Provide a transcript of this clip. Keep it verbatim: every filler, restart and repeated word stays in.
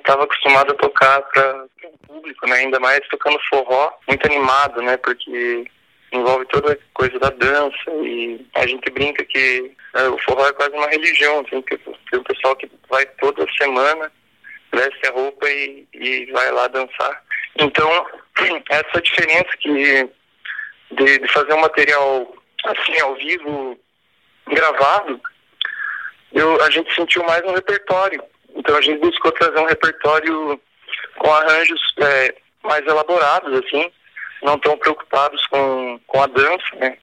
estava acostumado a tocar para o público, né? Ainda mais tocando forró, muito animado, né? Porque envolve toda a coisa da dança e a gente brinca que é, o forró é quase uma religião, assim, que tem o pessoal que vai toda semana, veste a roupa e, e vai lá dançar. Então, essa diferença que de, de fazer um material assim, ao vivo, gravado, eu, a gente sentiu mais um repertório. Então a gente buscou trazer um repertório com arranjos é, mais elaborados, assim, não tão preocupados com, com a dança, né?